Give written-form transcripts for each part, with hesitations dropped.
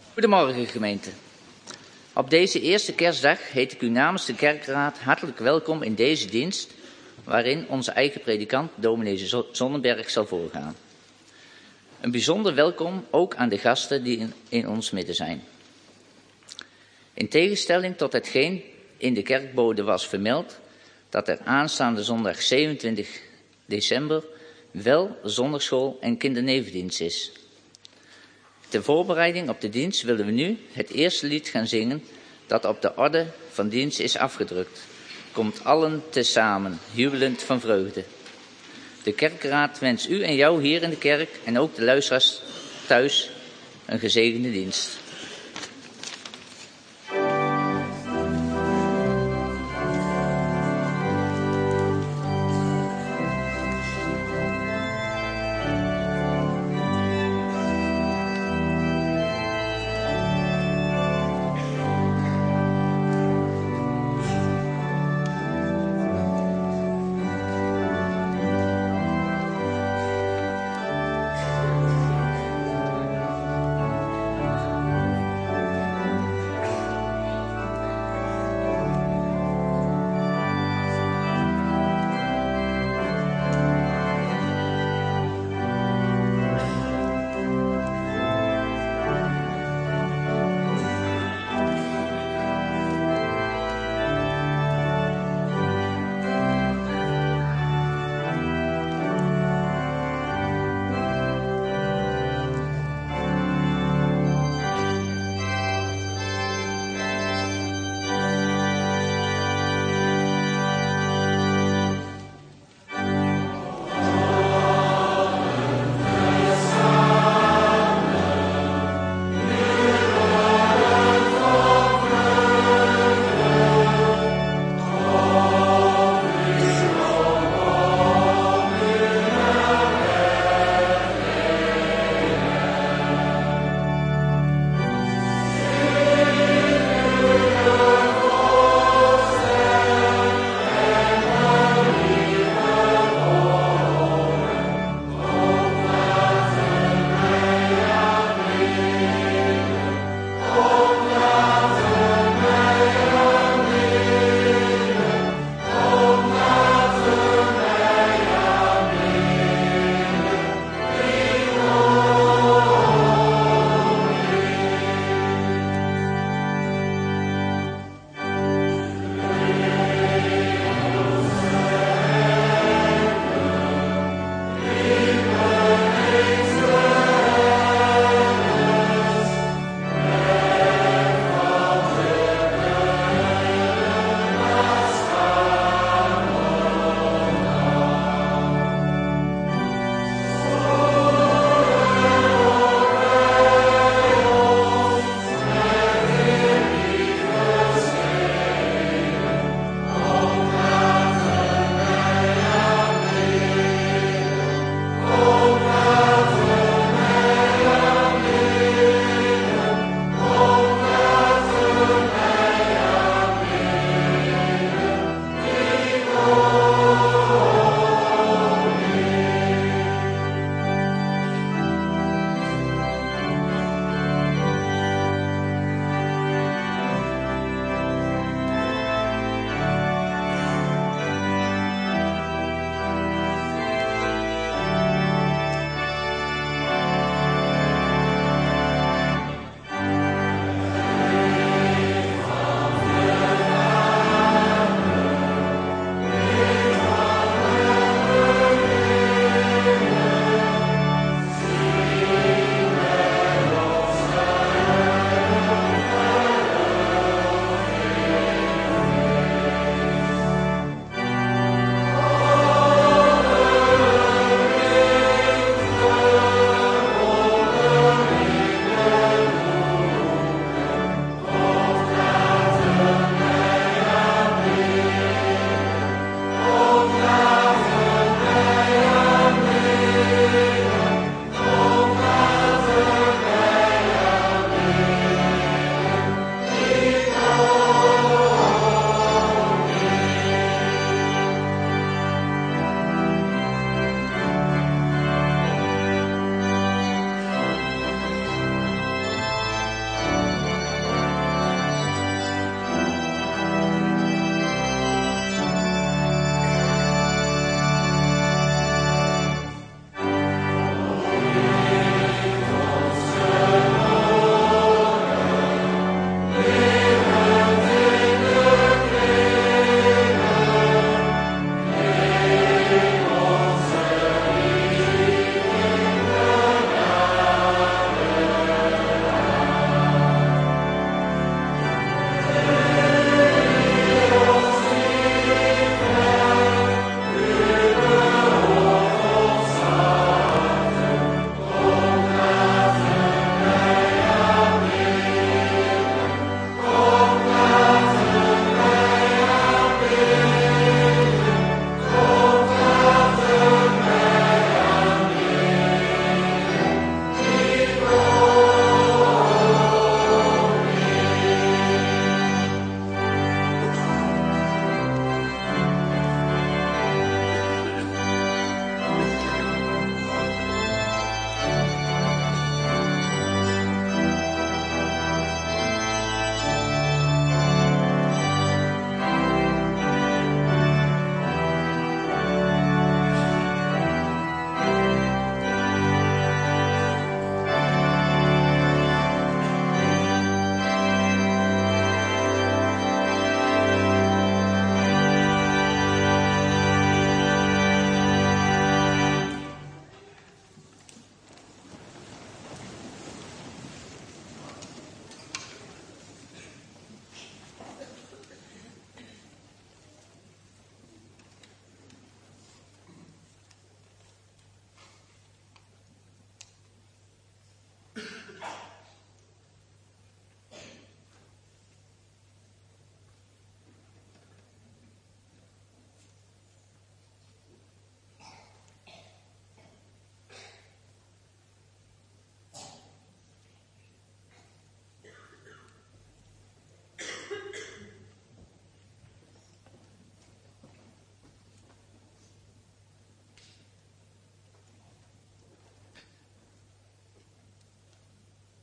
Goedemorgen gemeente. Op deze eerste kerstdag heet ik u namens de kerkraad hartelijk welkom in deze dienst, waarin onze eigen predikant dominee Zonnenberg zal voorgaan. Een bijzonder welkom ook aan de gasten die in ons midden zijn. In tegenstelling tot hetgeen in de kerkbode was vermeld, dat er aanstaande zondag 27 december wel zondagschool en kindernevendienst is. Ter voorbereiding op de dienst willen we nu het eerste lied gaan zingen dat op de orde van dienst is afgedrukt. Komt allen tezamen, jubelend van vreugde. De kerkraad wenst u en jou hier in de kerk en ook de luisteraars thuis een gezegende dienst.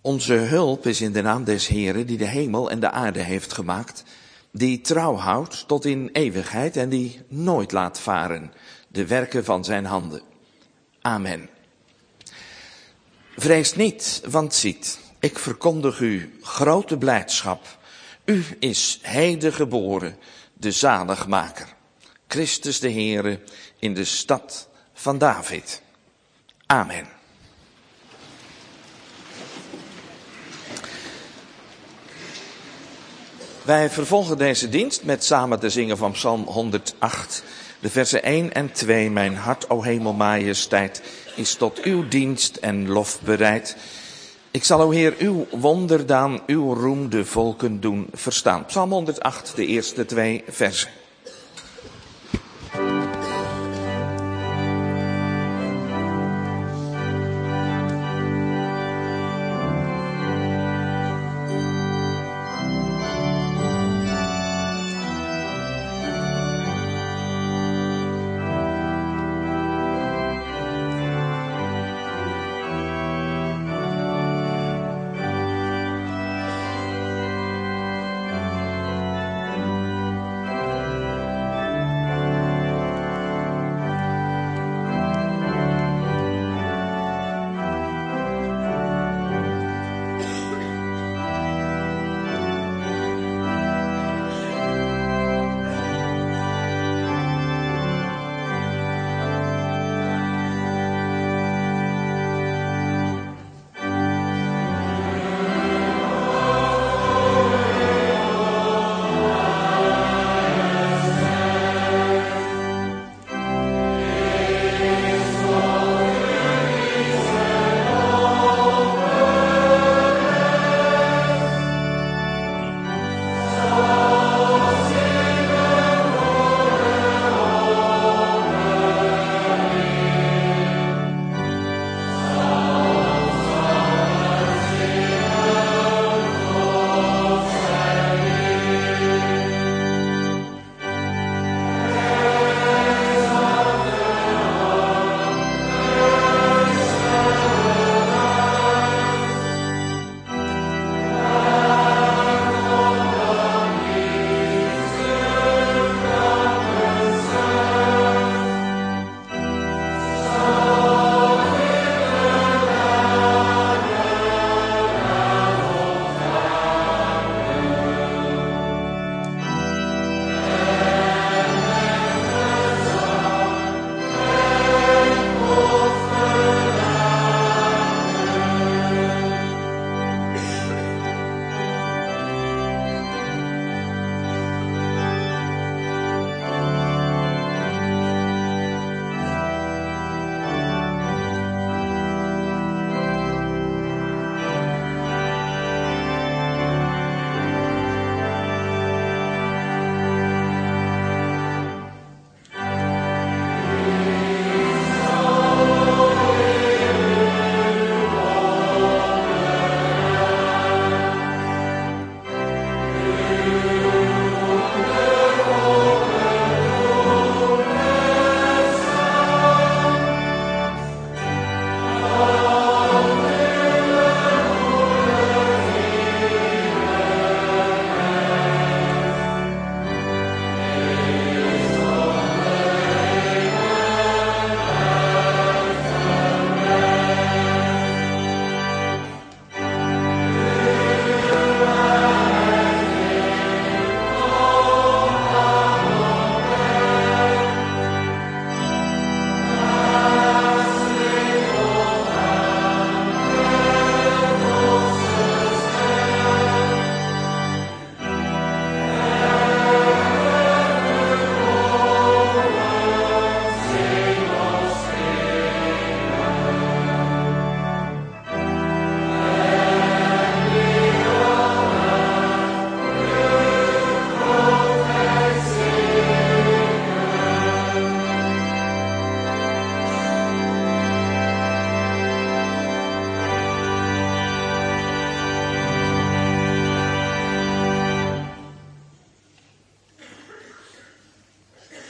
Onze hulp is in de naam des Heeren die de hemel en de aarde heeft gemaakt, die trouw houdt tot in eeuwigheid en die nooit laat varen de werken van zijn handen. Amen. Vrees niet, want ziet, ik verkondig u grote blijdschap. U is heden geboren, de zaligmaker, Christus de Heere, in de stad van David. Amen. Wij vervolgen deze dienst met samen te zingen van Psalm 108, de versen 1 en 2. Mijn hart, o hemelmajesteit, is tot uw dienst en lof bereid. Ik zal, o Heer, uw wonderdaan, uw roem de volken doen verstaan. Psalm 108, de eerste 2 versen.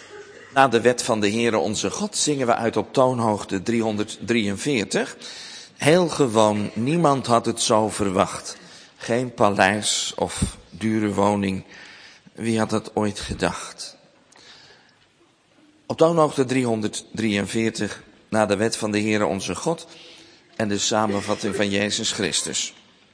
Na de wet van de Heere onze God zingen we uit op toonhoogte 343. Heel gewoon, niemand had het zo verwacht. Geen paleis of dure woning. Wie had dat ooit gedacht? Op toonhoogte 343, na de wet van de Heere onze God en de samenvatting van Jezus Christus.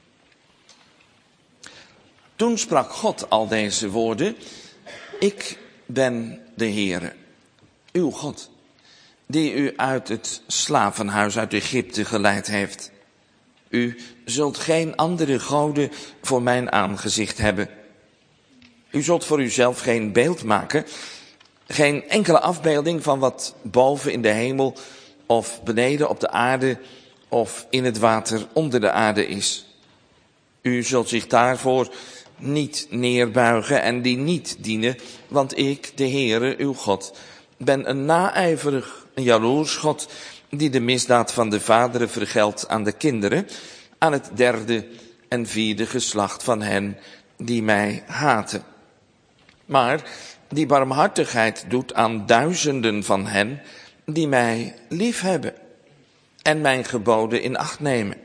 Toen sprak God al deze woorden: ik ben de Heere, uw God, die u uit het slavenhuis uit Egypte geleid heeft. U zult geen andere goden voor mijn aangezicht hebben. U zult voor uzelf geen beeld maken, geen enkele afbeelding van wat boven in de hemel of beneden op de aarde of in het water onder de aarde is. U zult zich daarvoor niet neerbuigen en die niet dienen, want ik, de Heere, uw God, ben een naijverig, een jaloers God, die de misdaad van de vaderen vergeldt aan de kinderen, aan het derde en vierde geslacht van hen die mij haten. Maar die barmhartigheid doet aan duizenden van hen die mij liefhebben en mijn geboden in acht nemen.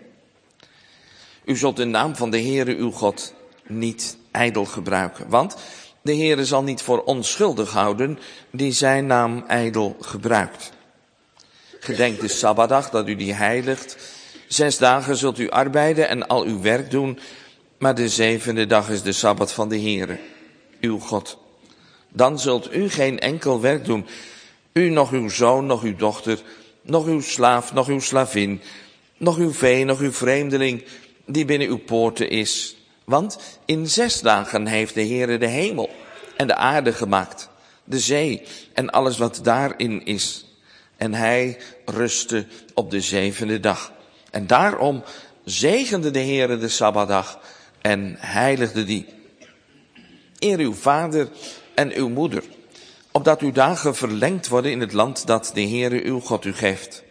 U zult de naam van de Heere uw God niet ijdel gebruiken, want de Heere zal niet voor onschuldig houden die zijn naam ijdel gebruikt. Gedenk de Sabbatdag, dat u die heiligt. 6 dagen zult u arbeiden en al uw werk doen, maar de 7e dag is de Sabbat van de Heere, uw God. Dan zult u geen enkel werk doen, u, nog uw zoon, nog uw dochter, nog uw slaaf, nog uw slavin, nog uw vee, nog uw vreemdeling, die binnen uw poorten is. Want in 6 dagen heeft de Heere de hemel en de aarde gemaakt, de zee en alles wat daarin is. En hij rustte op de 7e dag. En daarom zegende de Heere de Sabbatdag en heiligde die. Eer uw vader en uw moeder, opdat uw dagen verlengd worden in het land dat de Heere uw God u geeft.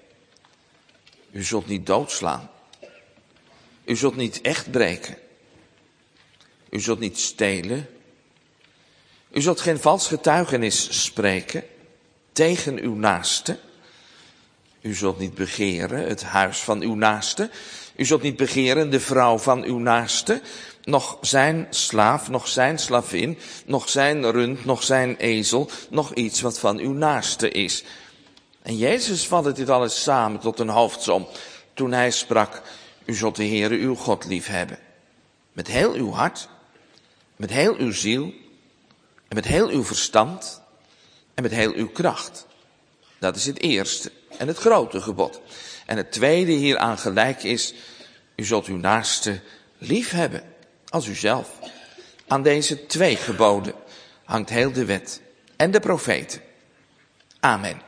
U zult niet doodslaan. U zult niet echt breken. U zult niet stelen. U zult geen vals getuigenis spreken tegen uw naaste. U zult niet begeren het huis van uw naaste. U zult niet begeren de vrouw van uw naaste. Nog zijn slaaf, nog zijn slavin, nog zijn rund, nog zijn ezel, nog iets wat van uw naaste is. En Jezus vatte dit alles samen tot een hoofdsom toen hij sprak: u zult de Heere uw God lief hebben. Met heel uw hart, met heel uw ziel, en met heel uw verstand, en met heel uw kracht. Dat is het eerste en het grote gebod. En het tweede hieraan gelijk is: u zult uw naaste lief hebben als uzelf. Aan deze 2 geboden hangt heel de wet en de profeten. Amen.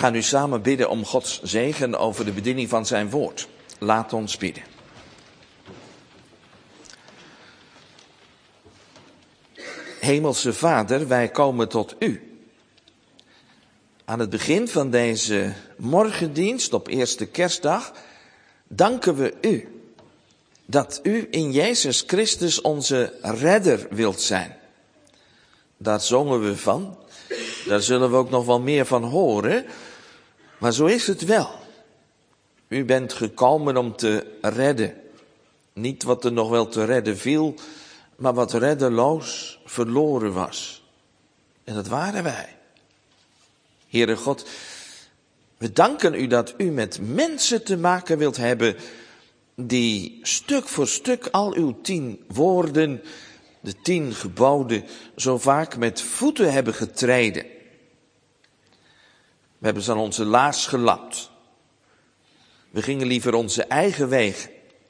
ga nu samen bidden om Gods zegen over de bediening van zijn woord. Laat ons bidden. Hemelse Vader, wij komen tot u. Aan het begin van deze morgendienst op eerste kerstdag danken we u dat u in Jezus Christus onze redder wilt zijn. Daar zongen we van, daar zullen we ook nog wel meer van horen, maar zo is het wel. U bent gekomen om te redden. Niet wat er nog wel te redden viel, maar wat reddeloos verloren was. En dat waren wij. Heere God, we danken u dat u met mensen te maken wilt hebben die stuk voor stuk al uw 10 woorden, de 10 geboden, zo vaak met voeten hebben getreden. We hebben ze aan onze laars gelapt. We gingen liever onze eigen wegen.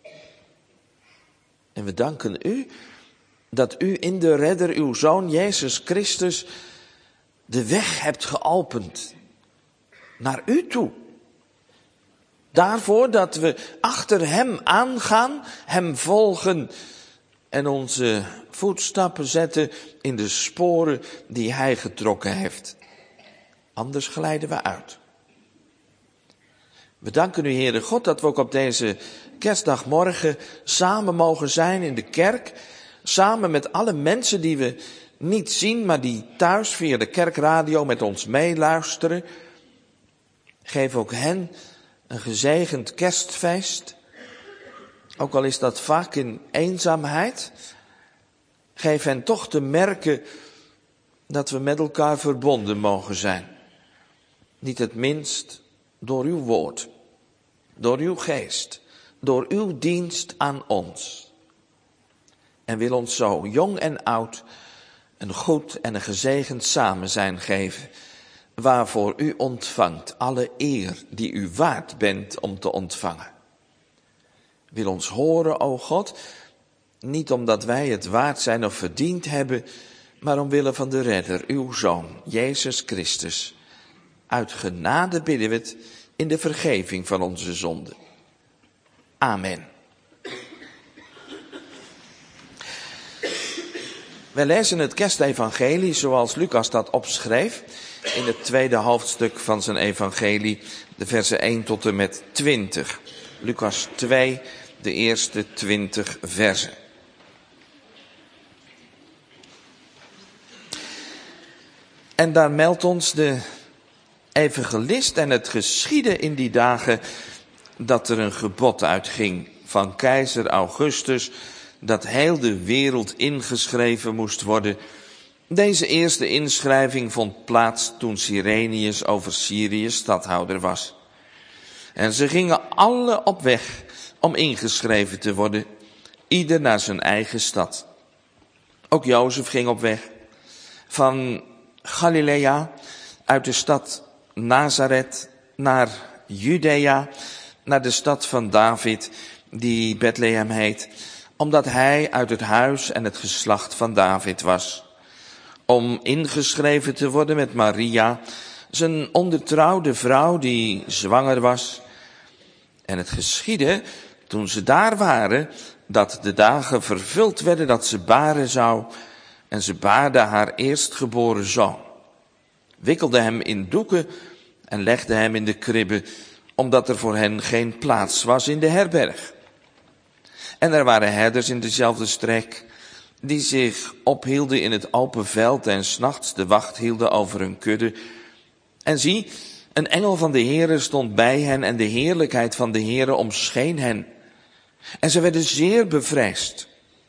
En we danken u dat u in de redder, uw Zoon Jezus Christus, de weg hebt geopend naar u toe. Daarvoor dat we achter hem aangaan, hem volgen en onze voetstappen zetten in de sporen die hij getrokken heeft. Anders glijden we uit. We danken u, Heere God, dat we ook op deze kerstdagmorgen samen mogen zijn in de kerk. Samen met alle mensen die we niet zien, maar die thuis via de kerkradio met ons meeluisteren. Geef ook hen een gezegend kerstfeest. Ook al is dat vaak in eenzaamheid. Geef hen toch te merken dat we met elkaar verbonden mogen zijn. Niet het minst door uw woord, door uw geest, door uw dienst aan ons. En wil ons zo, jong en oud, een goed en een gezegend samenzijn geven, waarvoor u ontvangt alle eer die u waard bent om te ontvangen. Wil ons horen, o God, niet omdat wij het waard zijn of verdiend hebben, maar omwille van de redder, uw Zoon, Jezus Christus. Uit genade bidden we het in de vergeving van onze zonden. Amen. Wij lezen het kerstevangelie zoals Lucas dat opschreef in het 2e hoofdstuk van zijn evangelie, de versen 1 tot en met 20. Lucas 2, de eerste 20 versen. En daar meldt ons de evangelist en het geschiedde in die dagen dat er een gebod uitging van keizer Augustus, dat heel de wereld ingeschreven moest worden. Deze eerste inschrijving vond plaats toen Cyrenius over Syrië stadhouder was. En ze gingen alle op weg om ingeschreven te worden, ieder naar zijn eigen stad. Ook Jozef ging op weg van Galilea, uit de stad Nazareth, naar Judea, naar de stad van David, die Bethlehem heet, omdat hij uit het huis en het geslacht van David was, om ingeschreven te worden met Maria, zijn ondertrouwde vrouw die zwanger was. En het geschiedde, toen ze daar waren, dat de dagen vervuld werden dat ze baren zou, en ze baarde haar eerstgeboren zoon, wikkelde hem in doeken en legde hem in de kribbe, omdat er voor hen geen plaats was in de herberg. En er waren herders in dezelfde streek, die zich ophielden in het open veld en 's nachts de wacht hielden over hun kudde. En zie, een engel van de Heere stond bij hen en de heerlijkheid van de Heere omscheen hen. En ze werden zeer bevreesd.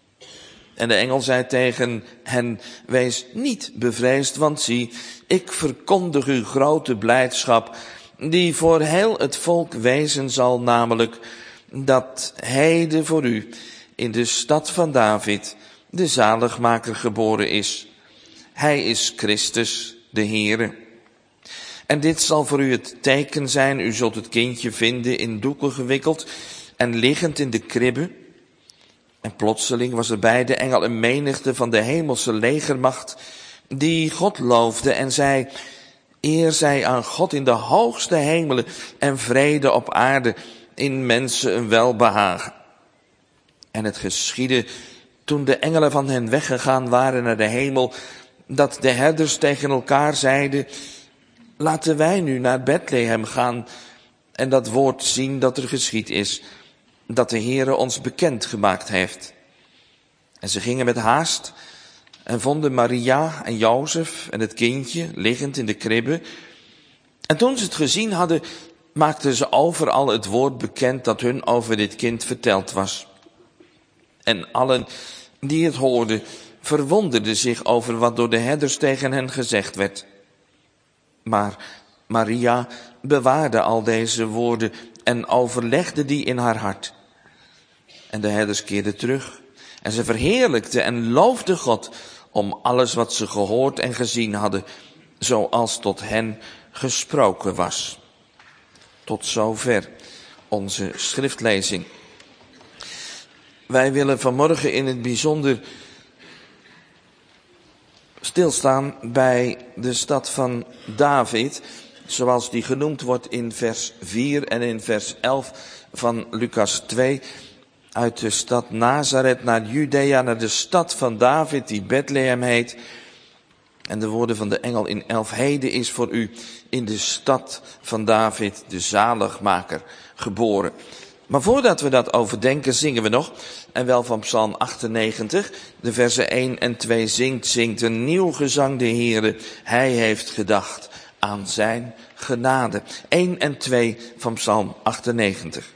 En de engel zei tegen hen, wees niet bevreesd, want zie, ik verkondig u grote blijdschap, die voor heel het volk wezen zal, namelijk dat heden voor u in de stad van David de zaligmaker geboren is. Hij is Christus, de Heere. En dit zal voor u het teken zijn, u zult het kindje vinden in doeken gewikkeld en liggend in de kribbe. En plotseling was er bij de engel een menigte van de hemelse legermacht, die God loofde en zei, Eer zij aan God in de hoogste hemelen en vrede op aarde, in mensen een welbehagen. En het geschiedde, toen de engelen van hen weggegaan waren naar de hemel, dat de herders tegen elkaar zeiden: laten wij nu naar Bethlehem gaan en dat woord zien dat er geschied is, dat de Heere ons bekend gemaakt heeft. En ze gingen met haast en vonden Maria en Jozef en het kindje liggend in de kribbe. En toen ze het gezien hadden, maakten ze overal het woord bekend dat hun over dit kind verteld was. En allen die het hoorden, verwonderden zich over wat door de herders tegen hen gezegd werd. Maar Maria bewaarde al deze woorden en overlegde die in haar hart. En de herders keerden terug en ze verheerlijkten en loofden God om alles wat ze gehoord en gezien hadden, zoals tot hen gesproken was. Tot zover onze schriftlezing. Wij willen vanmorgen in het bijzonder stilstaan bij de stad van David, zoals die genoemd wordt in vers 4 en in vers 11 van Lucas 2. Uit de stad Nazareth naar Judea, naar de stad van David die Bethlehem heet. En de woorden van de engel in 11: heden is voor u in de stad van David de zaligmaker geboren. Maar voordat we dat overdenken, zingen we nog, en wel van Psalm 98, de versen 1 en 2 zingt een nieuw gezang de Heere. Hij heeft gedacht aan zijn genade. 1 en 2 van Psalm 98.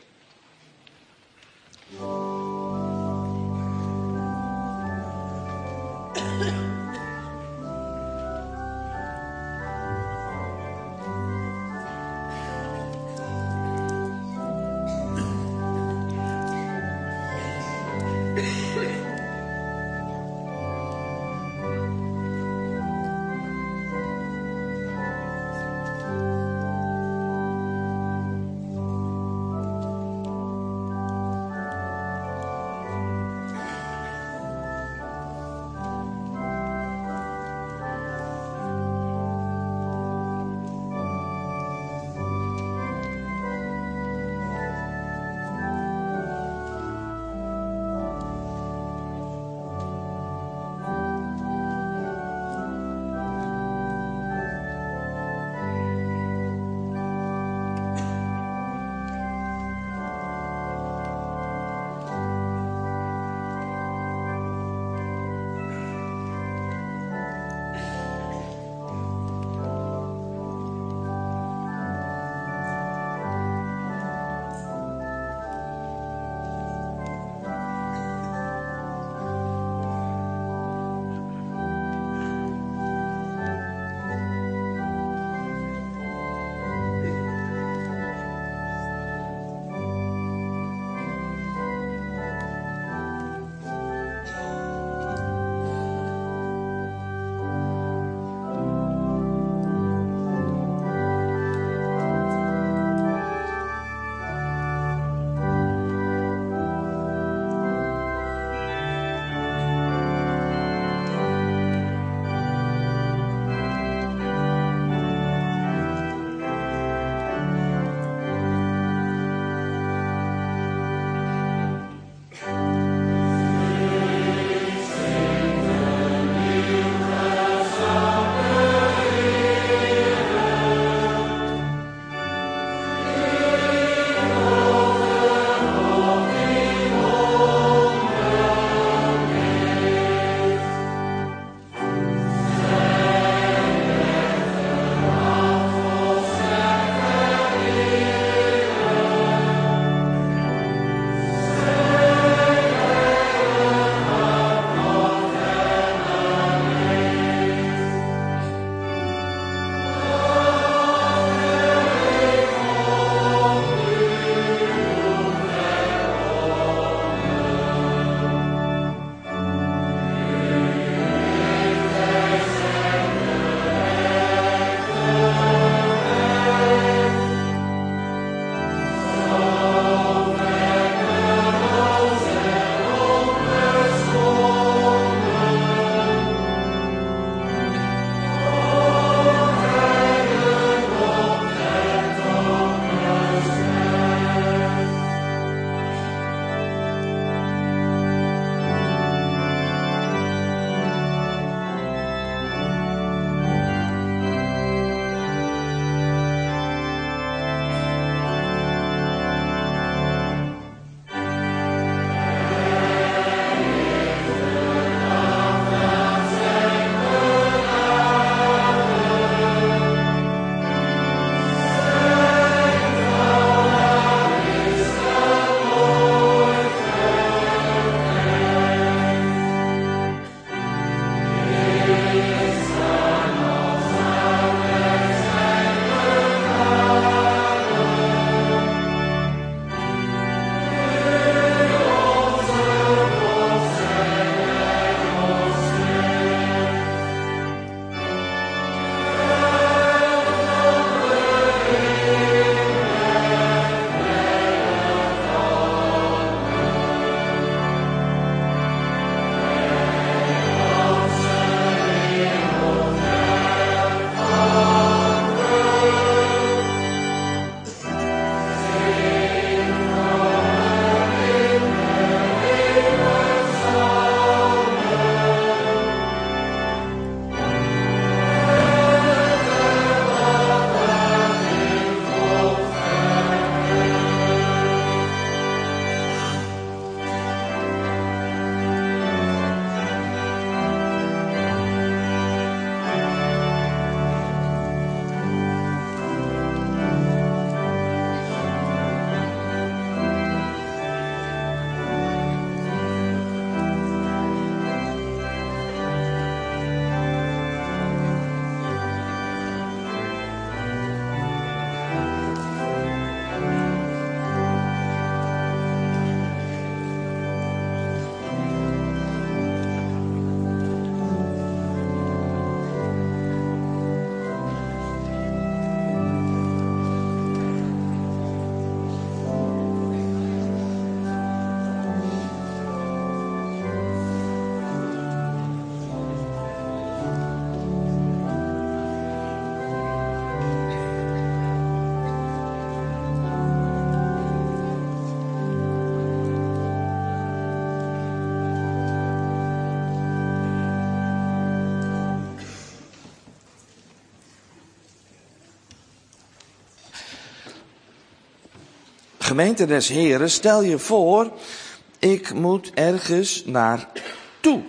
Gemeente des Heren, stel je voor, ik moet ergens naartoe.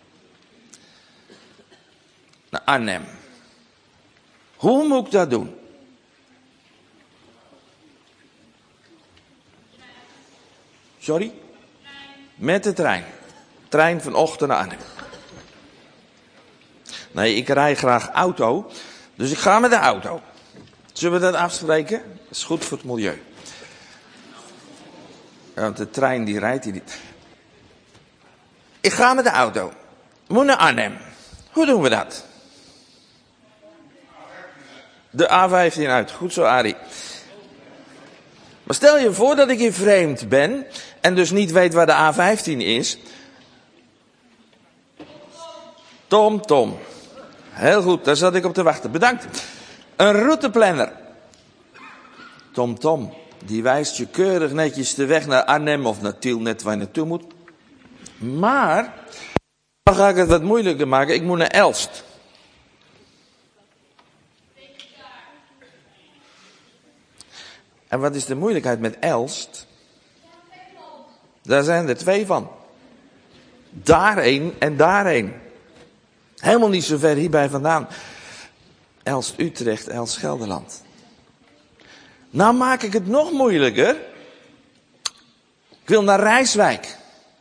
Naar Arnhem. Hoe moet ik dat doen? Sorry? Met de trein. Trein vanochtend naar Arnhem. Nee, ik rij graag auto, dus ik ga met de auto. Zullen we dat afspreken? Dat is goed voor het milieu. Want de trein die rijdt hier niet. Ik ga met de auto. Moet naar Arnhem. Hoe doen we dat? De A15 uit. Goed zo, Arie. Maar stel je voor dat ik hier vreemd ben en dus niet weet waar de A15 is. Tom. Heel goed, daar zat ik op te wachten. Bedankt. Een routeplanner. Tom, die wijst je keurig netjes de weg naar Arnhem of naar Tiel, net waar je naartoe moet. Maar, dan ga ik het wat moeilijker maken. Ik moet naar Elst. En wat is de moeilijkheid met Elst? Daar zijn er 2 van. Daarheen en daarheen. Helemaal niet zo ver hierbij vandaan. Elst-Utrecht, Elst-Gelderland. Nou maak ik het nog moeilijker. Ik wil naar Rijswijk.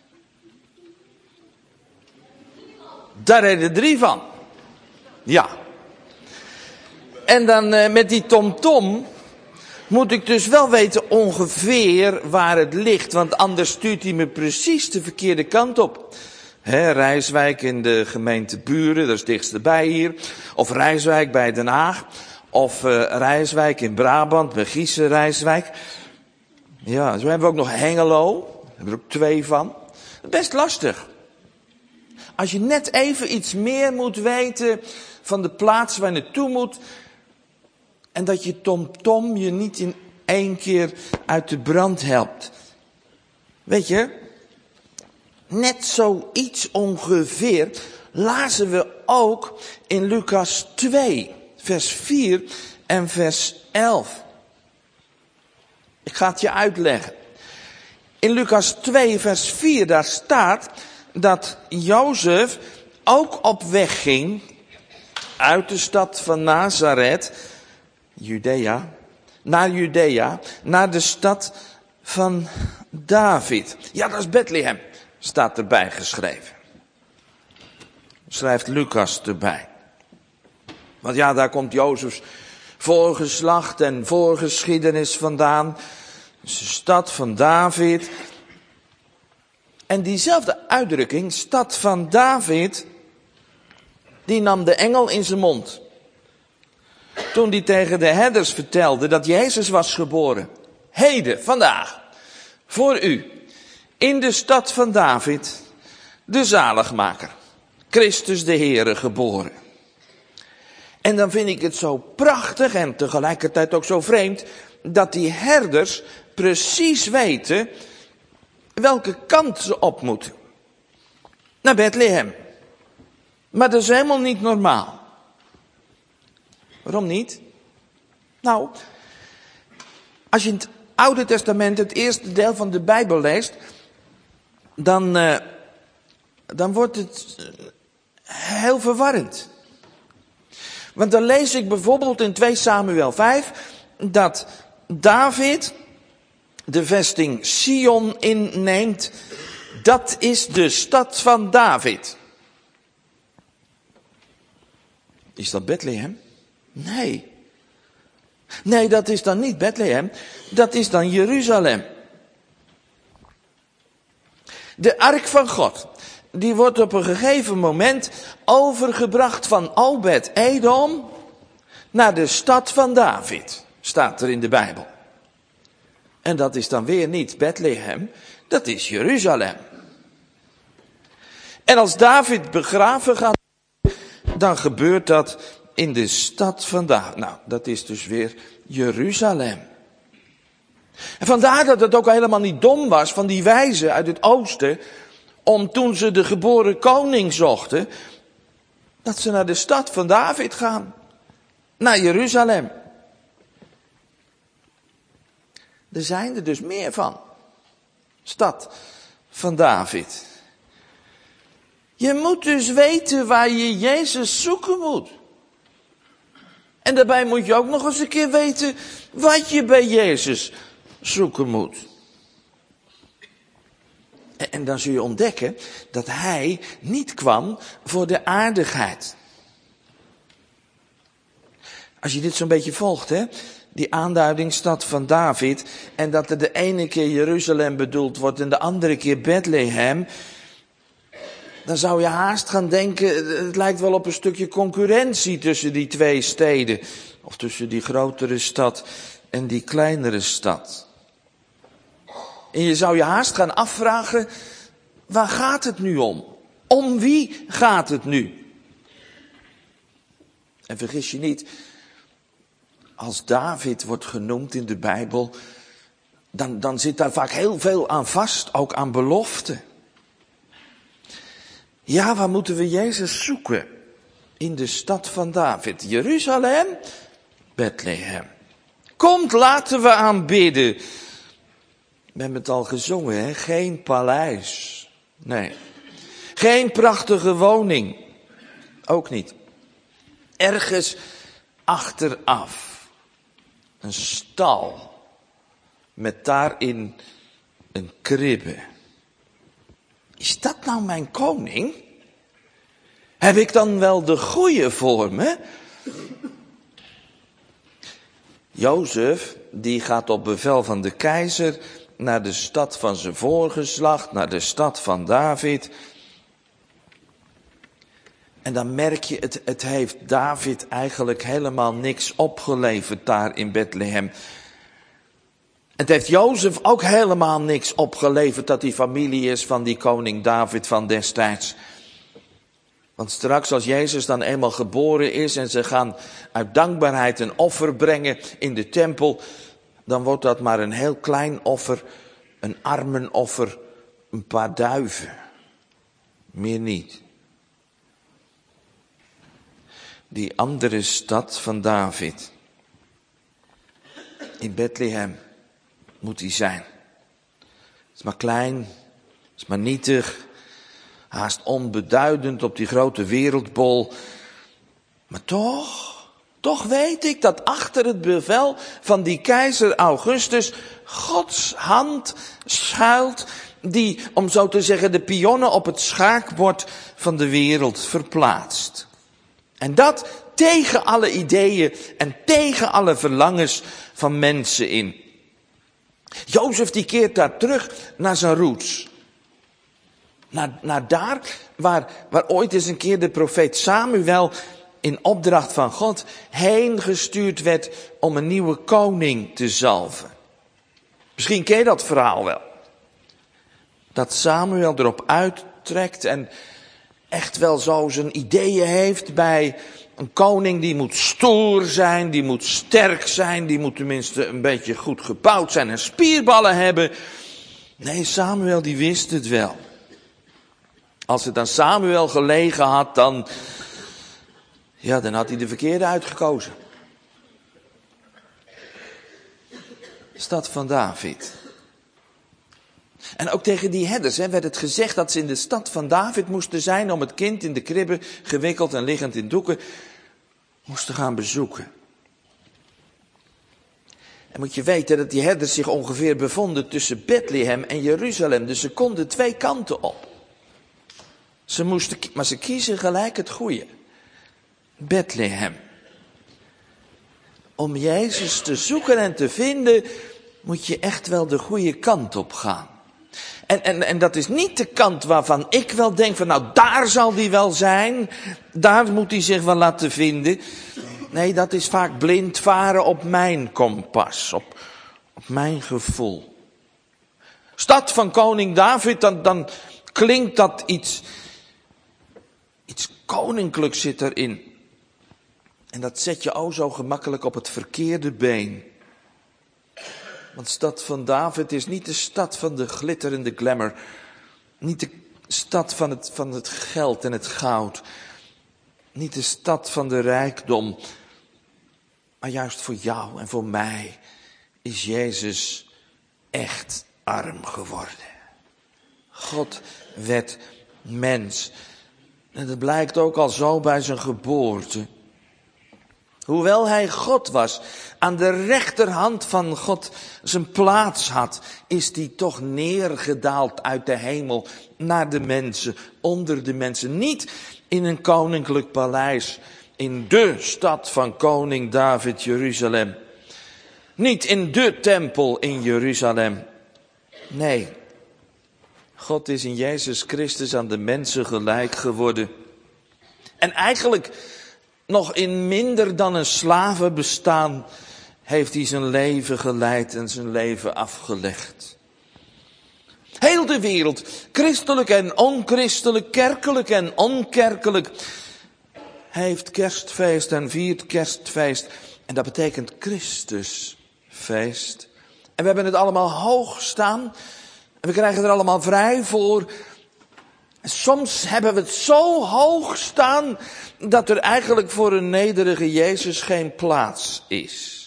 Daar rijden 3 van. Ja. En dan met die Tom moet ik dus wel weten ongeveer waar het ligt. Want anders stuurt hij me precies de verkeerde kant op. Rijswijk in de gemeente Buren, dat is dichtstbij hier. Of Rijswijk bij Den Haag. Of Rijswijk in Brabant, bij Giesen, Rijswijk. Ja, zo hebben we ook nog Hengelo. Daar hebben we er ook 2 van. Best lastig. Als je net even iets meer moet weten van de plaats waar je naartoe moet. En dat je Tom je niet in 1 keer uit de brand helpt. Weet je, net zoiets ongeveer lazen we ook in Lucas 2, vers 4 en vers 11. Ik ga het je uitleggen. In Lucas 2, vers 4, daar staat dat Jozef ook op weg ging uit de stad van Nazareth, Judea, naar de stad van David. Ja, dat is Bethlehem, staat erbij geschreven. Schrijft Lucas erbij. Want ja, daar komt Jozefs voorgeslacht en voorgeschiedenis vandaan. Dat is de stad van David. En diezelfde uitdrukking, stad van David, die nam de engel in zijn mond. Toen die tegen de herders vertelde dat Jezus was geboren. Heden, vandaag, voor u, in de stad van David, de zaligmaker. Christus de Heere geboren. En dan vind ik het zo prachtig en tegelijkertijd ook zo vreemd, dat die herders precies weten welke kant ze op moeten. Naar Bethlehem. Maar dat is helemaal niet normaal. Waarom niet? Nou, als je in het Oude Testament het eerste deel van de Bijbel leest, dan wordt het heel verwarrend. Want dan lees ik bijvoorbeeld in 2 Samuel 5 dat David de vesting Sion inneemt. Dat is de stad van David. Is dat Bethlehem? Nee. Nee, dat is dan niet Bethlehem. Dat is dan Jeruzalem. De ark van God, die wordt op een gegeven moment overgebracht van Obed-Edom naar de stad van David. Staat er in de Bijbel. En dat is dan weer niet Bethlehem, dat is Jeruzalem. En als David begraven gaat, dan gebeurt dat in de stad van David. Nou, dat is dus weer Jeruzalem. En vandaar dat het ook helemaal niet dom was van die wijzen uit het oosten, om toen ze de geboren koning zochten, dat ze naar de stad van David gaan. Naar Jeruzalem. Er zijn er dus meer van. Stad van David. Je moet dus weten waar je Jezus zoeken moet. En daarbij moet je ook nog eens een keer weten wat je bij Jezus zoeken moet. En dan zul je ontdekken dat hij niet kwam voor de aardigheid. Als je dit zo'n beetje volgt, hè, die aanduiding stad van David, en dat er de ene keer Jeruzalem bedoeld wordt en de andere keer Bethlehem, dan zou je haast gaan denken, het lijkt wel op een stukje concurrentie tussen die twee steden. Of tussen die grotere stad en die kleinere stad. En je zou je haast gaan afvragen, waar gaat het nu om? Om wie gaat het nu? En vergis je niet, als David wordt genoemd in de Bijbel, dan zit daar vaak heel veel aan vast, ook aan beloften. Ja, waar moeten we Jezus zoeken? In de stad van David. Jeruzalem, Bethlehem. Komt, laten we aanbidden. We hebben het al gezongen, hè? Geen paleis. Nee. Geen prachtige woning. Ook niet. Ergens achteraf. Een stal. Met daarin een kribbe. Is dat nou mijn koning? Heb ik dan wel de goeie voor me? Jozef, die gaat op bevel van de keizer naar de stad van zijn voorgeslacht, naar de stad van David. En dan merk je, het heeft David eigenlijk helemaal niks opgeleverd daar in Bethlehem. Het heeft Jozef ook helemaal niks opgeleverd dat hij familie is van die koning David van destijds. Want straks als Jezus dan eenmaal geboren is en ze gaan uit dankbaarheid een offer brengen in de tempel, dan wordt dat maar een heel klein offer, een armenoffer, een paar duiven. Meer niet. Die andere stad van David, in Bethlehem, moet die zijn. Het is maar klein, het is maar nietig, haast onbeduidend op die grote wereldbol. Maar toch weet ik dat achter het bevel van die keizer Augustus Gods hand schuilt, die, om zo te zeggen, de pionnen op het schaakbord van de wereld verplaatst. En dat tegen alle ideeën en tegen alle verlangens van mensen in. Jozef die keert daar terug naar zijn roots. Naar daar waar ooit eens een keer de profeet Samuel in opdracht van God heen gestuurd werd om een nieuwe koning te zalven. Misschien ken je dat verhaal wel. Dat Samuel erop uittrekt en echt wel zo zijn ideeën heeft bij een koning die moet stoer zijn, die moet sterk zijn, die moet tenminste een beetje goed gebouwd zijn en spierballen hebben. Nee, Samuel die wist het wel. Als het aan Samuel gelegen had, dan had hij de verkeerde uitgekozen. Stad van David. En ook tegen die herders werd het gezegd dat ze in de stad van David moesten zijn om het kind in de kribbe, gewikkeld en liggend in doeken, moesten gaan bezoeken. En moet je weten dat die herders zich ongeveer bevonden tussen Bethlehem en Jeruzalem. Dus ze konden twee kanten op. Maar ze kiezen gelijk het goede. Bethlehem. Om Jezus te zoeken en te vinden, moet je echt wel de goede kant op gaan. En dat is niet de kant waarvan ik wel denk van, nou daar zal die wel zijn. Daar moet hij zich wel laten vinden. Nee, dat is vaak blind varen op mijn kompas. Op mijn gevoel. Stad van koning David, dan klinkt dat iets koninklijks zit erin. En dat zet je o zo gemakkelijk op het verkeerde been. Want stad van David is niet de stad van de glitterende glamour. Niet de stad van het geld en het goud. Niet de stad van de rijkdom. Maar juist voor jou en voor mij is Jezus echt arm geworden. God werd mens. En dat blijkt ook al zo bij zijn geboorte. Hoewel hij God was, aan de rechterhand van God zijn plaats had, is hij toch neergedaald uit de hemel naar de mensen, onder de mensen. Niet in een koninklijk paleis, in de stad van koning David, Jeruzalem. Niet in de tempel in Jeruzalem. Nee, God is in Jezus Christus aan de mensen gelijk geworden. En eigenlijk nog in minder dan een slavenbestaan heeft hij zijn leven geleid en zijn leven afgelegd. Heel de wereld, christelijk en onchristelijk, kerkelijk en onkerkelijk, heeft kerstfeest en viert kerstfeest. En dat betekent Christusfeest. En we hebben het allemaal hoog staan. En we krijgen er allemaal vrij voor. Soms hebben we het zo hoog staan dat er eigenlijk voor een nederige Jezus geen plaats is.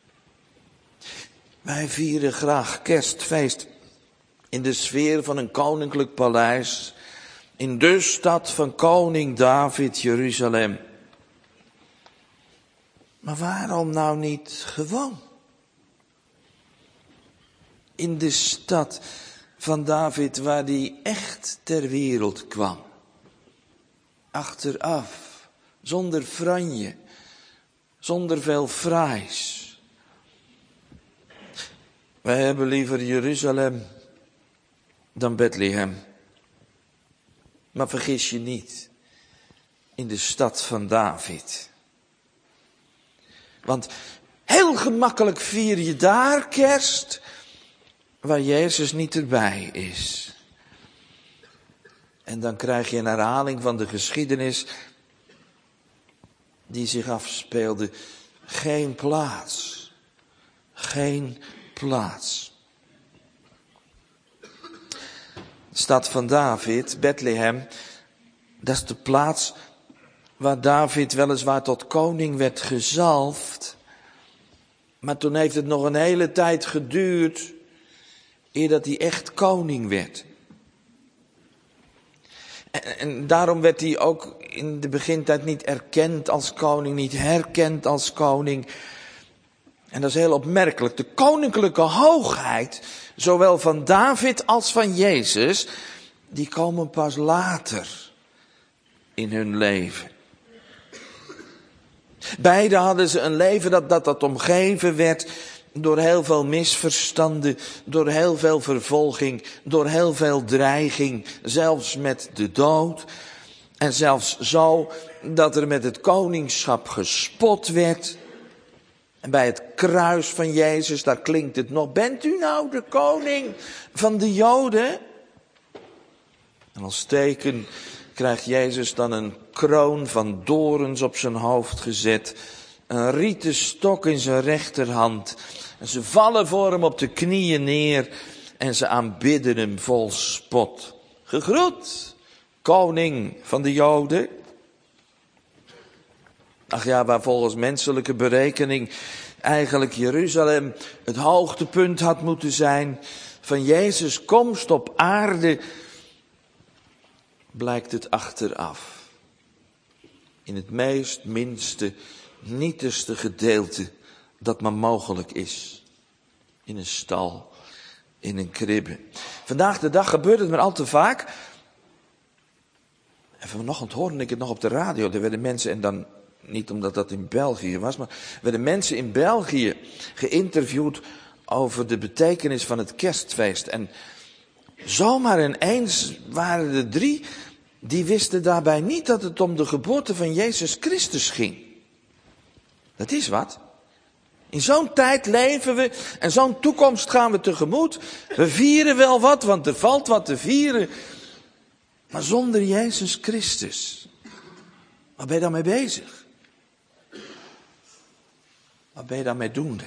Wij vieren graag kerstfeest in de sfeer van een koninklijk paleis, in de stad van koning David, Jeruzalem. Maar waarom nou niet gewoon? In de stad van David waar die echt ter wereld kwam. Achteraf, zonder franje, zonder veel fraais. Wij hebben liever Jeruzalem dan Bethlehem. Maar vergis je niet, in de stad van David. Want heel gemakkelijk vier je daar kerst, waar Jezus niet erbij is. En dan krijg je een herhaling van de geschiedenis die zich afspeelde. Geen plaats. Geen plaats. De stad van David, Bethlehem, dat is de plaats waar David weliswaar tot koning werd gezalfd. Maar toen heeft het nog een hele tijd geduurd eer dat hij echt koning werd. En daarom werd hij ook in de begintijd niet erkend als koning, niet herkend als koning. En dat is heel opmerkelijk. De koninklijke hoogheid, zowel van David als van Jezus, die komen pas later in hun leven. Beiden hadden ze een leven dat omgeven werd door heel veel misverstanden, door heel veel vervolging, door heel veel dreiging, zelfs met de dood. En zelfs zo dat er met het koningschap gespot werd. En bij het kruis van Jezus, daar klinkt het nog, bent u nou de koning van de Joden? En als teken krijgt Jezus dan een kroon van dorens op zijn hoofd gezet, een rieten stok in zijn rechterhand. En ze vallen voor hem op de knieën neer en ze aanbidden hem vol spot. Gegroet, koning van de Joden. Ach ja, waar volgens menselijke berekening eigenlijk Jeruzalem het hoogtepunt had moeten zijn van Jezus' komst op aarde, blijkt het achteraf. In het meest minste, nietigste gedeelte dat maar mogelijk is. In een stal, in een kribbe. Vandaag de dag gebeurt het maar al te vaak. En vanochtend hoorde ik het nog op de radio. Er werden mensen, en dan niet omdat dat in België was, maar werden mensen in België geïnterviewd over de betekenis van het kerstfeest. En zomaar ineens waren er 3 die wisten daarbij niet dat het om de geboorte van Jezus Christus ging. Dat is wat. In zo'n tijd leven we en zo'n toekomst gaan we tegemoet. We vieren wel wat, want er valt wat te vieren. Maar zonder Jezus Christus. Waar ben je dan mee bezig? Wat ben je dan mee doende?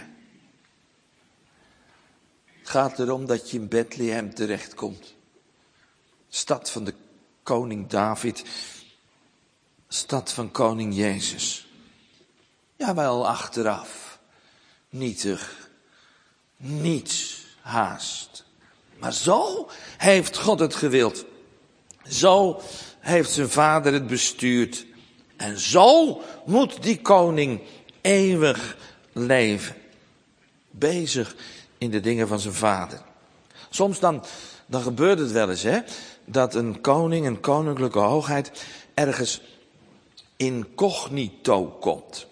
Het gaat erom dat je in Bethlehem terechtkomt. Stad van de koning David. Stad van koning Jezus. Jawel, achteraf. Nietig. Niets haast. Maar zo heeft God het gewild. Zo heeft zijn vader het bestuurd. En zo moet die koning eeuwig leven. Bezig in de dingen van zijn vader. Soms dan gebeurt het wel eens, hè, dat een koning, een koninklijke hoogheid, ergens incognito komt.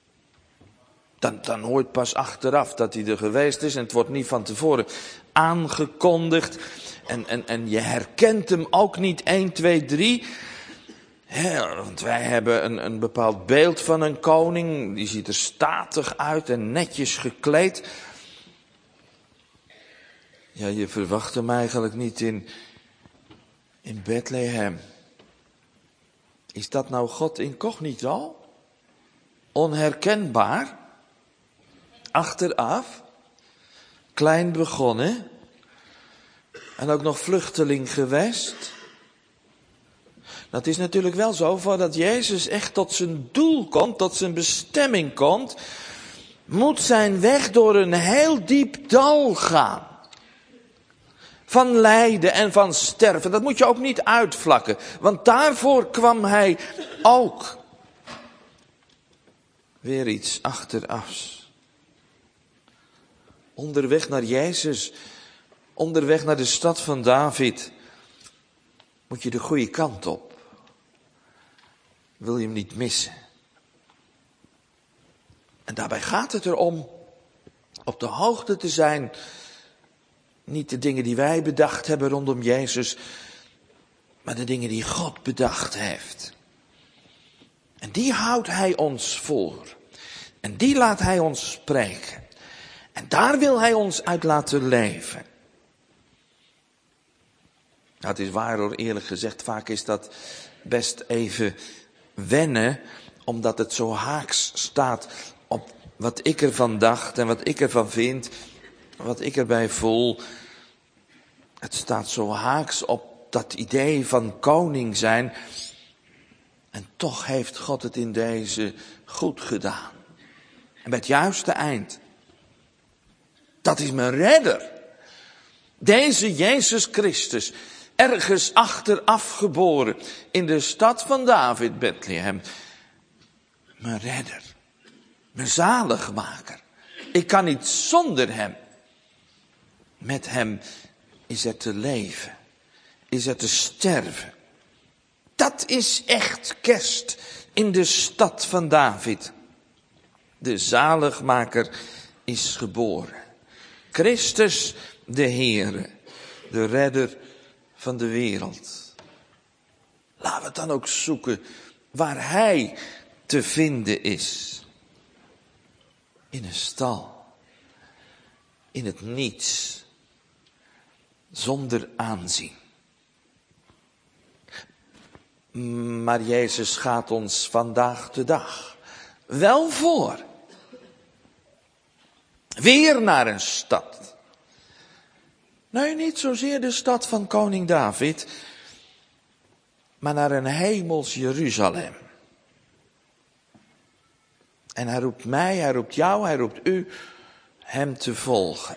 Dan hoort pas achteraf dat hij er geweest is en het wordt niet van tevoren aangekondigd. En je herkent hem ook niet 1, 2, 3. Want wij hebben een bepaald beeld van een koning. Die ziet er statig uit en netjes gekleed. Ja, je verwacht hem eigenlijk niet in Bethlehem. Is dat nou God incognito? Onherkenbaar? Achteraf? Klein begonnen? En ook nog vluchteling geweest? Dat is natuurlijk wel zo, voordat Jezus echt tot zijn doel komt, tot zijn bestemming komt, moet zijn weg door een heel diep dal gaan. Van lijden en van sterven. Dat moet je ook niet uitvlakken. Want daarvoor kwam hij ook. Weer iets achterafs. Onderweg naar Jezus. Onderweg naar de stad van David. Moet je de goede kant op. Wil je hem niet missen. En daarbij gaat het erom op de hoogte te zijn. Niet de dingen die wij bedacht hebben rondom Jezus, maar de dingen die God bedacht heeft. En die houdt hij ons voor. En die laat hij ons spreken. En daar wil hij ons uit laten leven. Nou, het is waar hoor, eerlijk gezegd, vaak is dat best even wennen, omdat het zo haaks staat op wat ik ervan dacht en wat ik ervan vind, wat ik erbij voel. Het staat zo haaks op dat idee van koning zijn. En toch heeft God het in deze goed gedaan. En bij het juiste eind. Dat is mijn redder. Deze Jezus Christus, ergens achteraf geboren in de stad van David, Bethlehem. Mijn redder. Mijn zaligmaker. Ik kan niet zonder hem. Met hem is er te leven. Is er te sterven. Dat is echt kerst in de stad van David. De zaligmaker is geboren. Christus de Heere. De redder van de wereld. Laten we het dan ook zoeken waar hij te vinden is. In een stal. In het niets. Zonder aanzien. Maar Jezus gaat ons vandaag de dag wel voor. Weer naar een stad. Nee, niet zozeer de stad van koning David, maar naar een hemels Jeruzalem. En hij roept mij, hij roept jou, hij roept u, hem te volgen.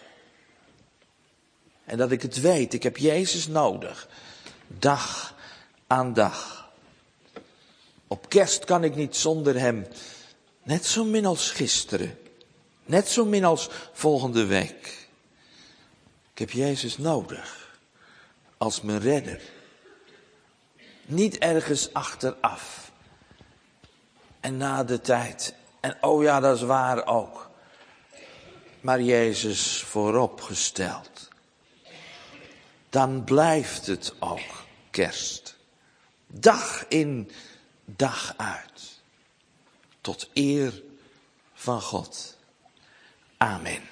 En dat ik het weet, ik heb Jezus nodig. Dag aan dag. Op kerst kan ik niet zonder hem. Net zo min als gisteren. Net zo min als volgende week. Ik heb Jezus nodig. Als mijn redder. Niet ergens achteraf. En na de tijd. En oh ja, dat is waar ook. Maar Jezus voorop gesteld. Dan blijft het ook kerst. Dag in, dag uit. Tot eer van God. Amen.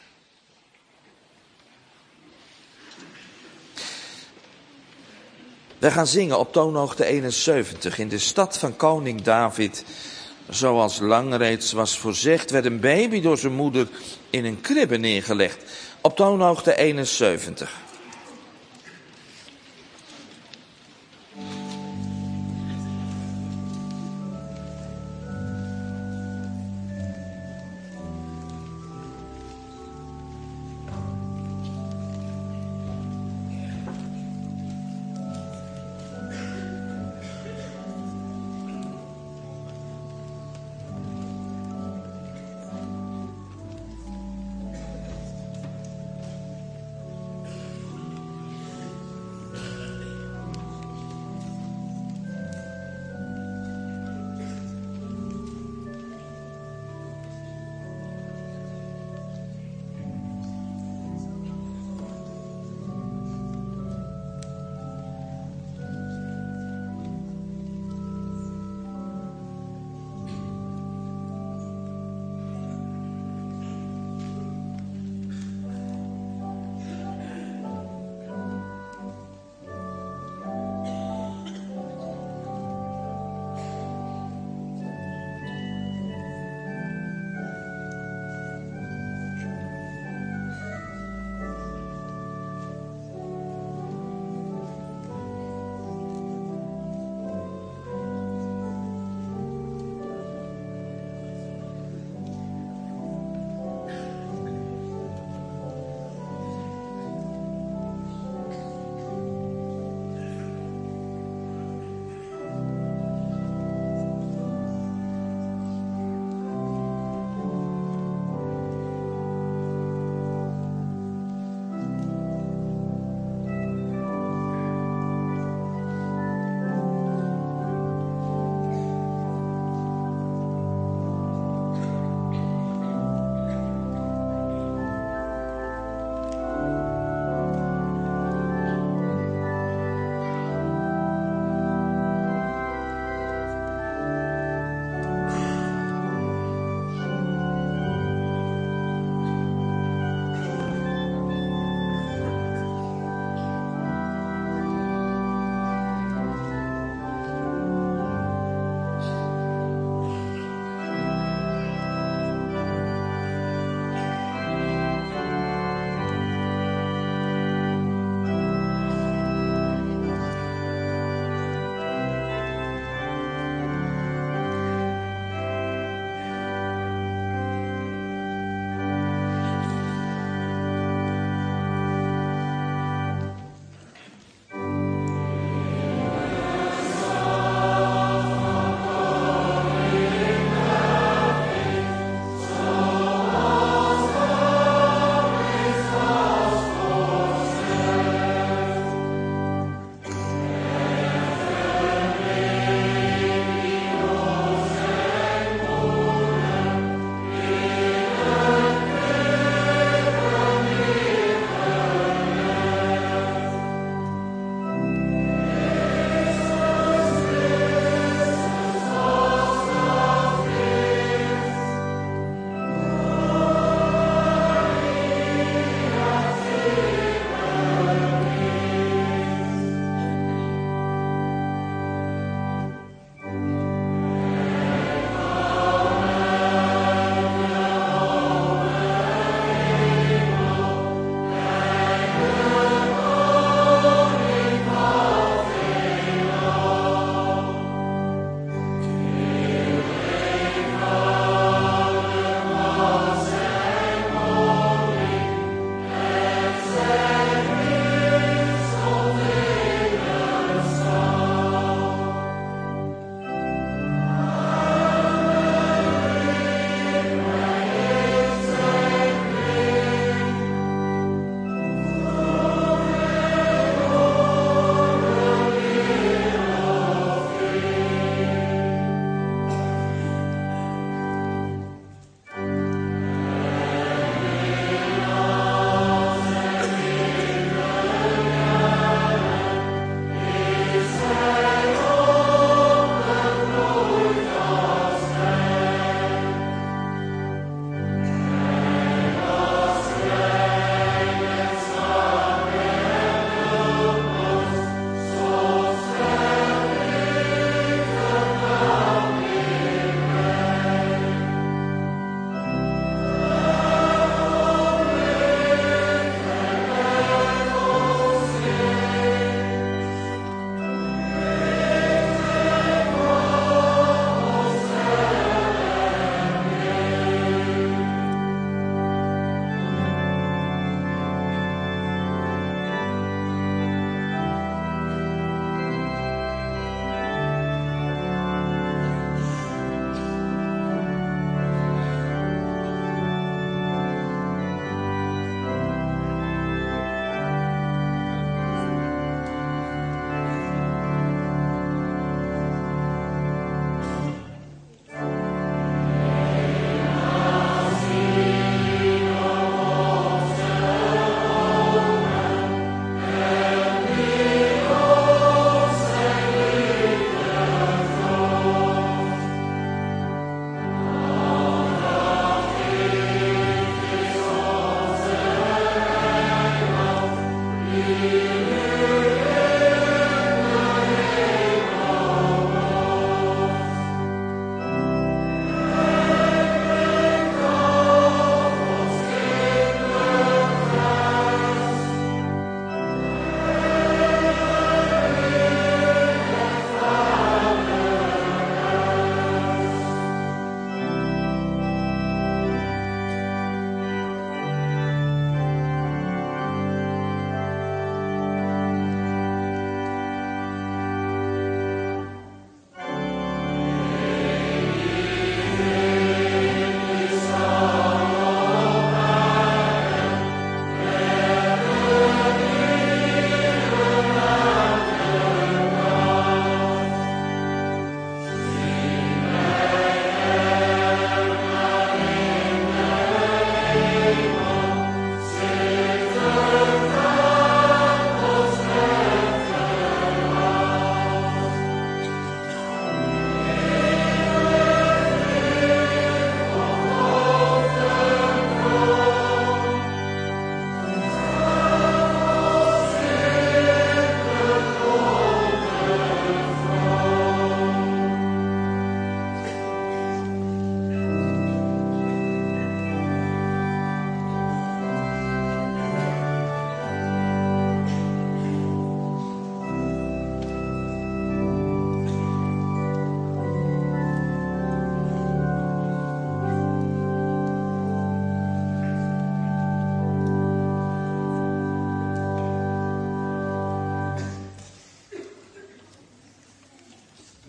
Wij gaan zingen op toonhoogte 71 in de stad van koning David. Zoals lang reeds was voorzegd, werd een baby door zijn moeder in een kribbe neergelegd. Op toonhoogte 71.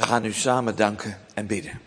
gaan nu samen danken en bidden.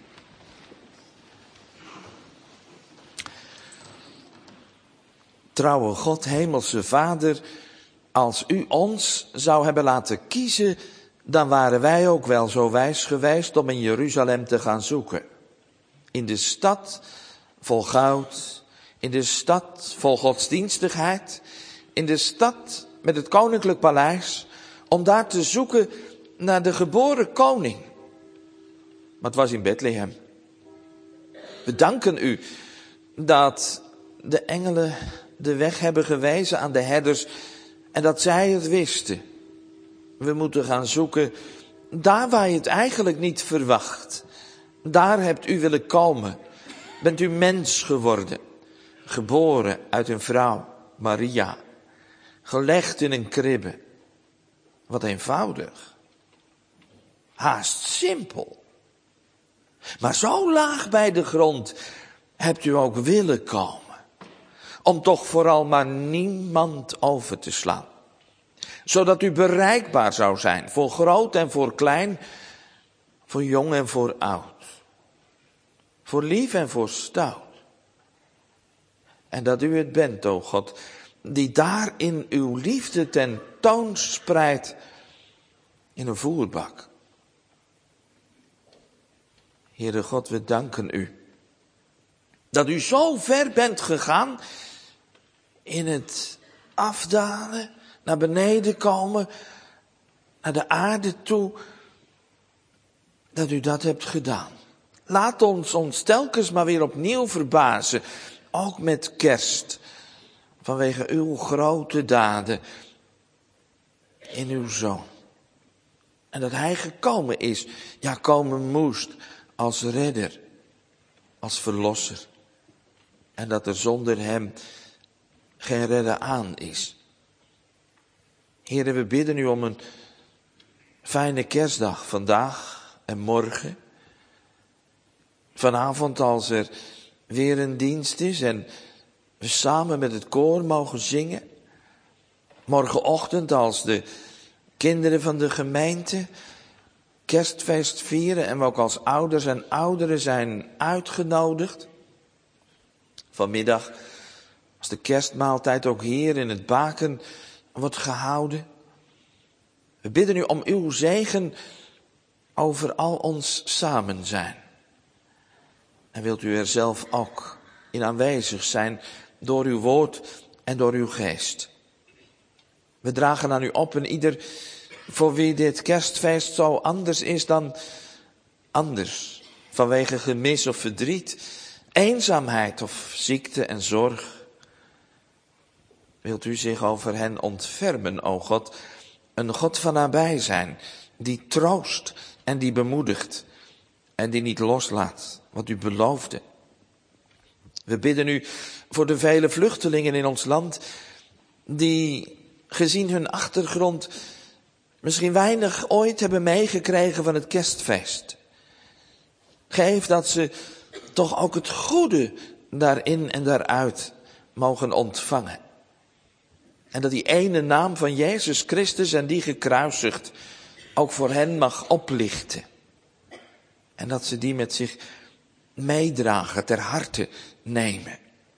Trouwe God, hemelse Vader, als u ons zou hebben laten kiezen, dan waren wij ook wel zo wijs geweest om in Jeruzalem te gaan zoeken. In de stad vol goud, in de stad vol godsdienstigheid, in de stad met het koninklijk paleis, om daar te zoeken naar de geboren koning. Maar het was in Bethlehem. We danken u dat de engelen de weg hebben gewezen aan de herders en dat zij het wisten. We moeten gaan zoeken daar waar je het eigenlijk niet verwacht. Daar hebt u willen komen. Bent u mens geworden. Geboren uit een vrouw, Maria. Gelegd in een kribbe. Wat eenvoudig. Haast simpel. Maar zo laag bij de grond hebt u ook willen komen. Om toch vooral maar niemand over te slaan. Zodat u bereikbaar zou zijn voor groot en voor klein. Voor jong en voor oud. Voor lief en voor stout. En dat u het bent, o God, die daarin uw liefde tentoonspreidt in een voerbak. Heere God, we danken u. Dat u zo ver bent gegaan in het afdalen, naar beneden komen, naar de aarde toe, dat u dat hebt gedaan. Laat ons telkens maar weer opnieuw verbazen, ook met kerst, vanwege uw grote daden in uw Zoon. En dat hij gekomen is, ja komen moest, als redder, als verlosser. En dat er zonder hem geen redder aan is. Heren, we bidden u om een fijne kerstdag vandaag en morgen. Vanavond als er weer een dienst is en we samen met het koor mogen zingen. Morgenochtend als de kinderen van de gemeente kerstfeest vieren en we ook als ouders en ouderen zijn uitgenodigd. Vanmiddag als de kerstmaaltijd ook hier in het Baken wordt gehouden. We bidden u om uw zegen over al ons samen zijn. En wilt u er zelf ook in aanwezig zijn door uw woord en door uw geest. We dragen aan u op en ieder voor wie dit kerstfeest zo anders is dan anders. Vanwege gemis of verdriet, eenzaamheid of ziekte en zorg. Wilt u zich over hen ontfermen, o God, een God van nabij zijn, die troost en die bemoedigt en die niet loslaat wat u beloofde. We bidden u voor de vele vluchtelingen in ons land, die gezien hun achtergrond misschien weinig ooit hebben meegekregen van het kerstfeest. Geef dat ze toch ook het goede daarin en daaruit mogen ontvangen. En dat die ene naam van Jezus Christus en die gekruisigd ook voor hen mag oplichten. En dat ze die met zich meedragen, ter harte nemen.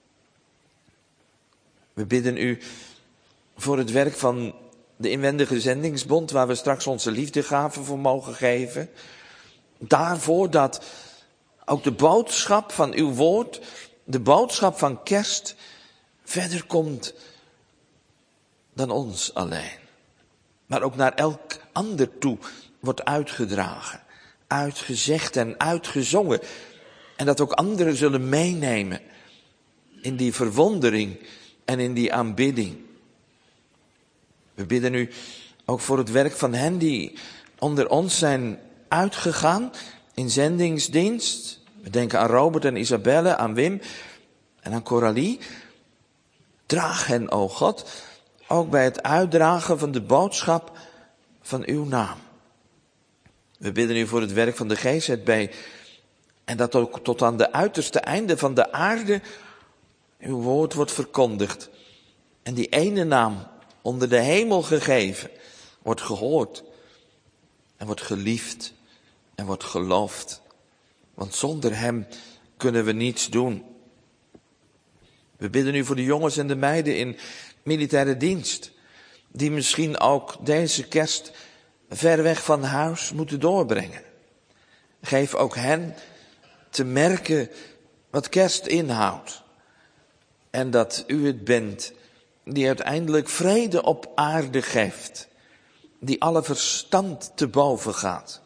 We bidden u voor het werk van de inwendige zendingsbond, waar we straks onze liefdegave voor mogen geven. Daarvoor dat ook de boodschap van uw woord, de boodschap van kerst, verder komt dan ons alleen. Maar ook naar elk ander toe wordt uitgedragen, uitgezegd en uitgezongen. En dat ook anderen zullen meenemen in die verwondering en in die aanbidding. We bidden u ook voor het werk van hen die onder ons zijn uitgegaan in zendingsdienst. We denken aan Robert en Isabelle, aan Wim en aan Coralie. Draag hen, o God, ook bij het uitdragen van de boodschap van uw naam. We bidden u voor het werk van de GZB en dat ook tot aan de uiterste einde van de aarde uw woord wordt verkondigd. En die ene naam onder de hemel gegeven wordt gehoord en wordt geliefd en wordt geloofd. Want zonder hem kunnen we niets doen. We bidden nu voor de jongens en de meiden in militaire dienst, die misschien ook deze kerst ver weg van huis moeten doorbrengen. Geef ook hen te merken wat kerst inhoudt. En dat u het bent die uiteindelijk vrede op aarde geeft, die alle verstand te boven gaat.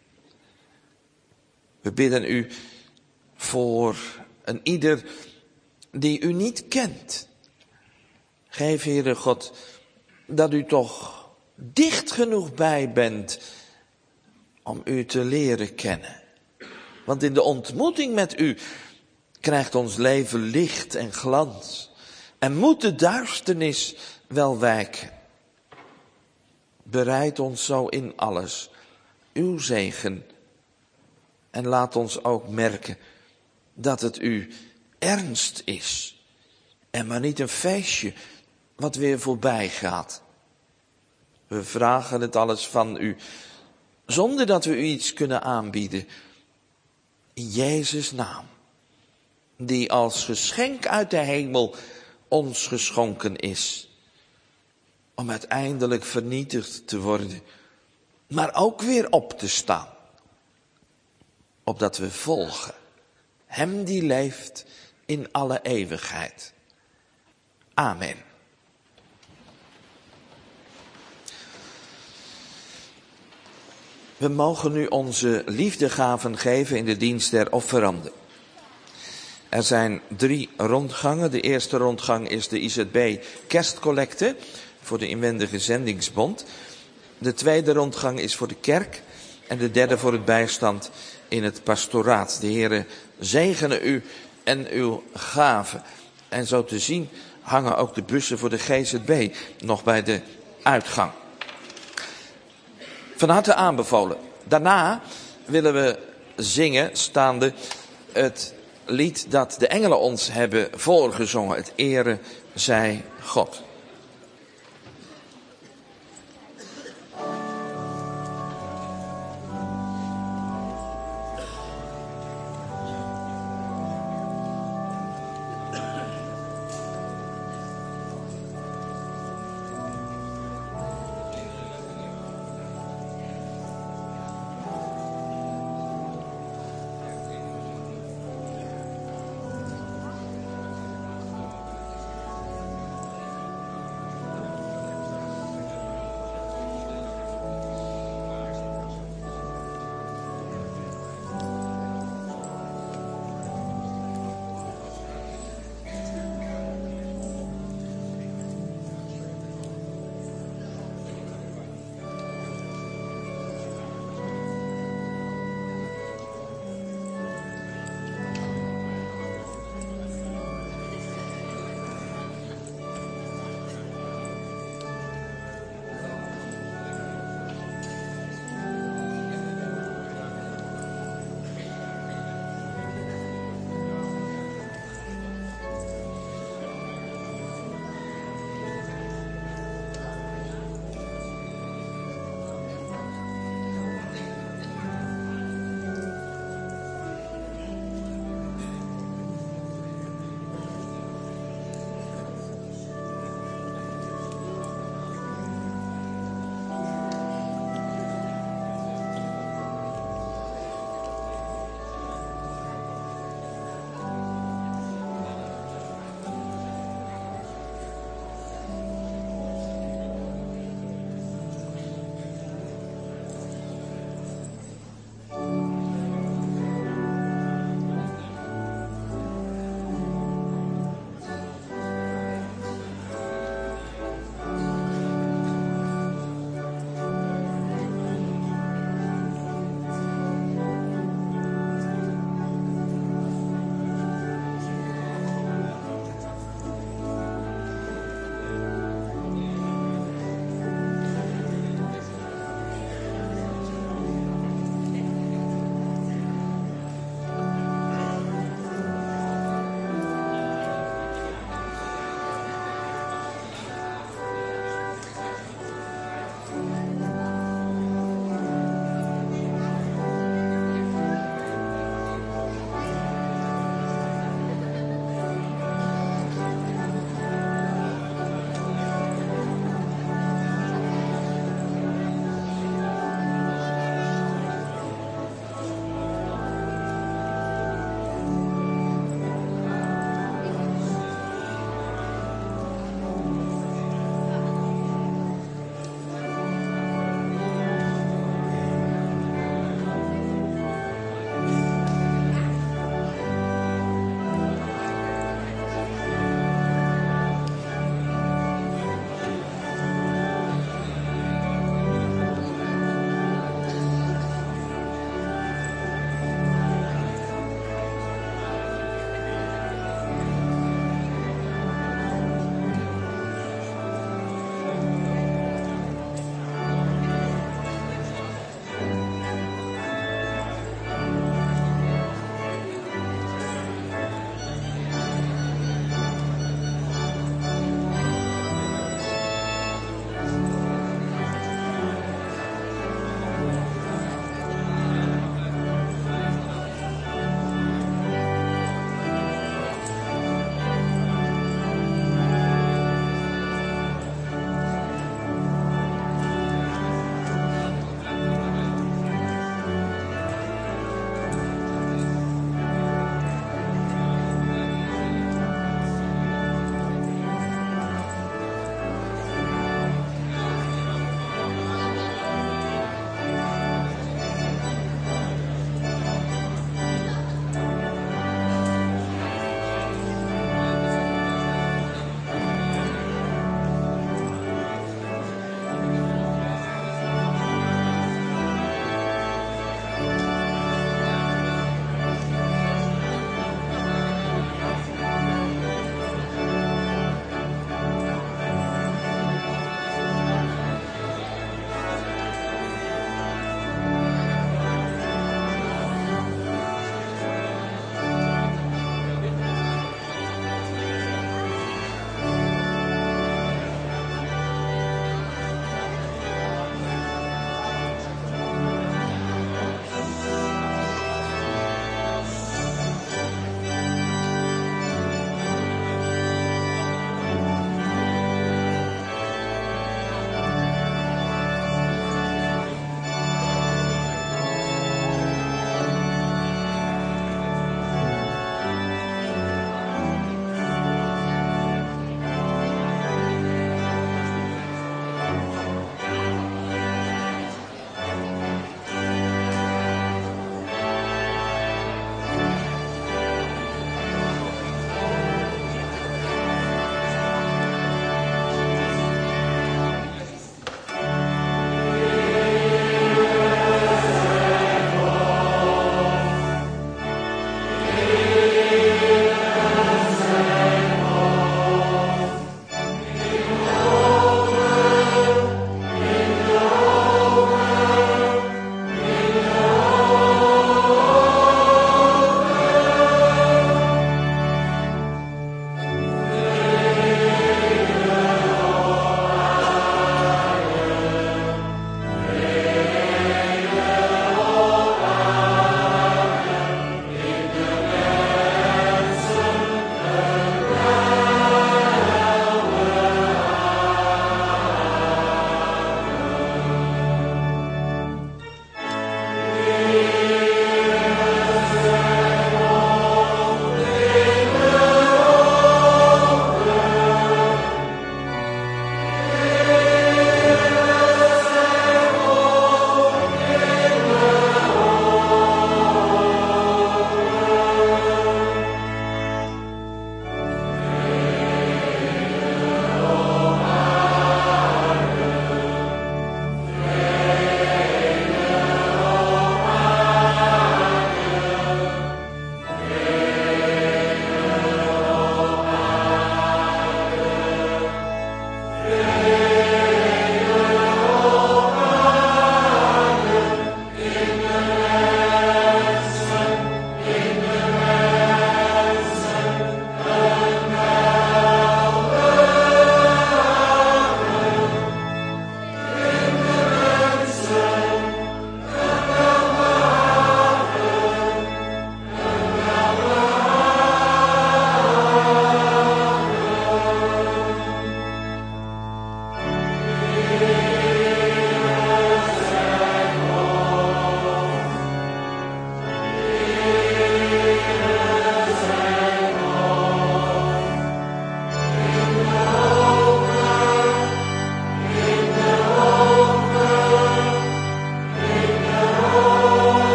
We bidden u voor een ieder die u niet kent. Geef, Heere God, dat u toch dicht genoeg bij bent om u te leren kennen. Want in de ontmoeting met u krijgt ons leven licht en glans en moet de duisternis wel wijken. Bereid ons zo in alles uw zegen en laat ons ook merken dat het u ernst is en maar niet een feestje wat weer voorbij gaat. We vragen het alles van u, zonder dat we u iets kunnen aanbieden. In Jezus' naam, die als geschenk uit de hemel ons geschonken is, om uiteindelijk vernietigd te worden, maar ook weer op te staan, opdat we volgen hem die leeft in alle eeuwigheid. Amen. We mogen nu onze liefdegaven geven in de dienst der offeranden. Er zijn 3 rondgangen. De eerste rondgang is de IZB kerstcollecte voor de inwendige zendingsbond. De tweede rondgang is voor de kerk en de derde voor het bijstand in het pastoraat. De Heere zegene u en uw gaven. En zo te zien hangen ook de bussen voor de GZB nog bij de uitgang. Van harte aanbevolen. Daarna willen we zingen, staande, het lied dat de engelen ons hebben voorgezongen. Het Ere zij God.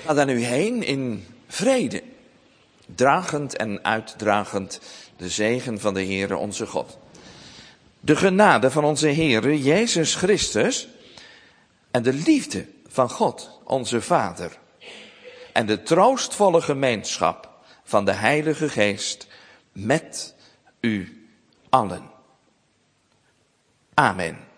Ga dan nu heen in vrede, dragend en uitdragend de zegen van de Heere onze God. De genade van onze Heere Jezus Christus en de liefde van God onze Vader en de troostvolle gemeenschap van de Heilige Geest met u allen. Amen.